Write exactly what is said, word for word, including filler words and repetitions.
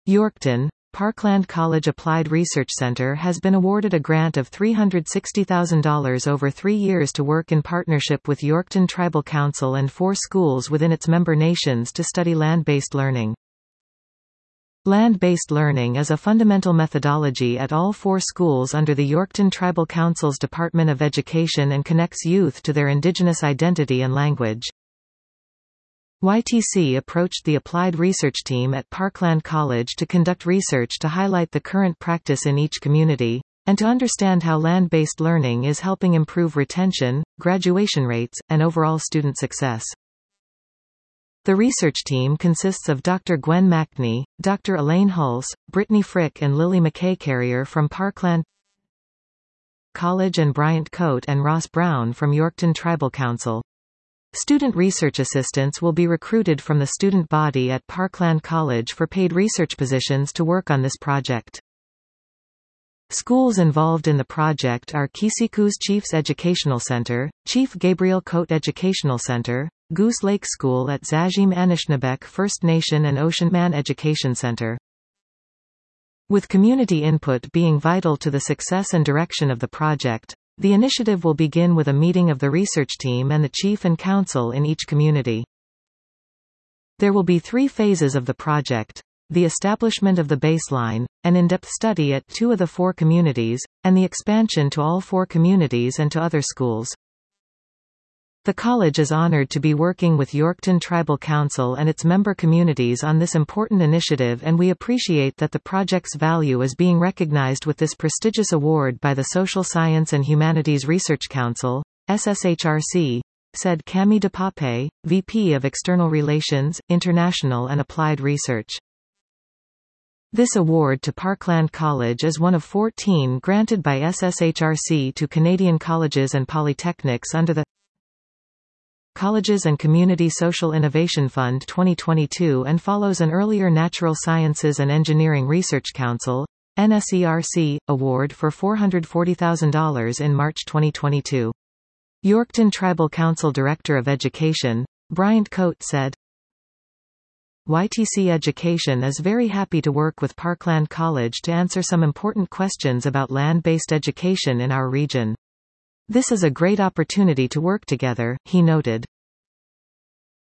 Yorkton, Parkland College Applied Research Center has been awarded a grant of three hundred sixty thousand dollars over three years to work in partnership with Yorkton Tribal Council and four schools within its member nations to study land-based learning. Land-based learning is a fundamental methodology at all four schools under the Yorkton Tribal Council's Department of Education and connects youth to their indigenous identity and language. Y T C approached the applied research team at Parkland College to conduct research to highlight the current practice in each community, and to understand how land-based learning is helping improve retention, graduation rates, and overall student success. The research team consists of Doctor Gwen Mackney, Doctor Elaine Hulse, Brittany Frick and Lily McKay Carrier from Parkland College and Bryant Coate and Ross Brown from Yorkton Tribal Council. Student research assistants will be recruited from the student body at Parkland College for paid research positions to work on this project. Schools involved in the project are Kisiku's Chiefs Educational Center, Chief Gabriel Coate Educational Center, Goose Lake School at Zajim Anishinaabeg First Nation and Ocean Man Education Center. With community input being vital to the success and direction of the project, the initiative will begin with a meeting of the research team and the chief and council in each community. There will be three phases of the project: the establishment of the baseline, an in-depth study at two of the four communities, and the expansion to all four communities and to other schools. The college is honored to be working with Yorkton Tribal Council and its member communities on this important initiative, and we appreciate that the project's value is being recognized with this prestigious award by the Social Science and Humanities Research Council, S S H R C, said Cami DePape, V P of External Relations, International and Applied Research. This award to Parkland College is one of fourteen granted by S S H R C to Canadian colleges and polytechnics under the Colleges and Community Social Innovation Fund twenty twenty-two and follows an earlier Natural Sciences and Engineering Research Council, N S E R C, award for four hundred forty thousand dollars in March twenty twenty-two. Yorkton Tribal Council Director of Education, Bryant Coate said, Y T C Education is very happy to work with Parkland College to answer some important questions about land-based education in our region. This is a great opportunity to work together, he noted.